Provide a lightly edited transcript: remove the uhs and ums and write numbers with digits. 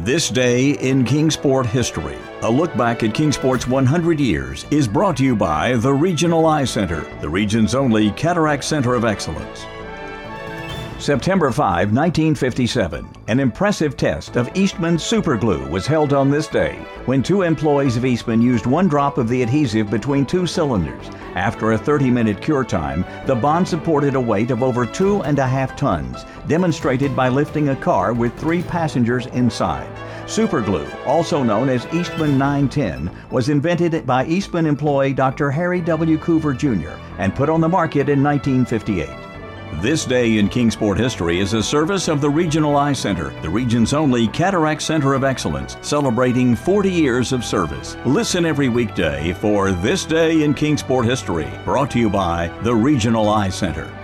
This Day in Kingsport History, a look back at Kingsport's 100 years, is brought to you by the Regional Eye Center, the region's only cataract center of excellence. September 5, 1957, an impressive test of Eastman Super Glue was held on this day when two employees of Eastman used one drop of the adhesive between two cylinders. After a 30-minute cure time, the bond supported a weight of over 2.5 tons, demonstrated by lifting a car with 3 passengers inside. Super Glue, also known as Eastman 910, was invented by Eastman employee Dr. Harry W. Coover Jr. and put on the market in 1958. This Day in Kingsport History is a service of the Regional Eye Center, the region's only cataract center of excellence, celebrating 40 years of service. Listen every weekday for This Day in Kingsport History, brought to you by the Regional Eye Center.